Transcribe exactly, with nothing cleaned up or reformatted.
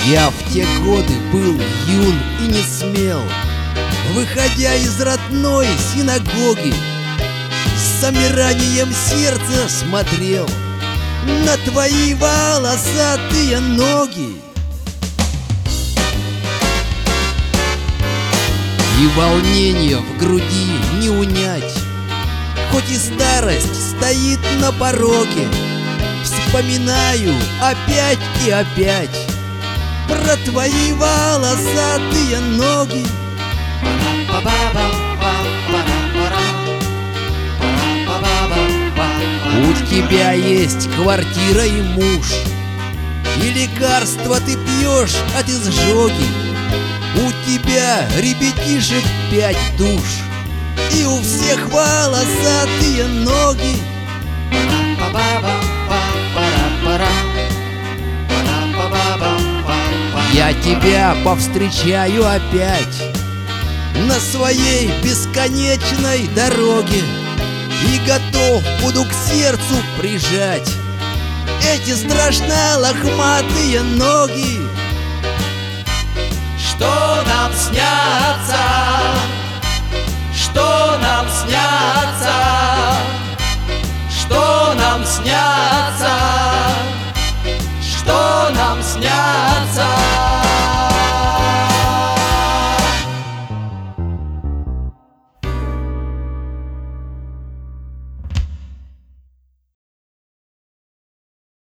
Я в те годы был юн и не смел, выходя из родной синагоги, с замиранием сердца смотрел на твои волосатые ноги. И волнение в груди не унять, хоть и старость стоит на пороге. Вспоминаю опять и опять про твои волосатые ноги. У тебя есть квартира и муж, и лекарства ты пьешь от изжоги. У тебя ребятишек пять душ, и у всех волосатые ноги. Я тебя повстречаю опять на своей бесконечной дороге, и готов буду к сердцу прижать эти страшно лохматые ноги. Что нам снятся, что нам снятся, что нам снятся, что нам снятся.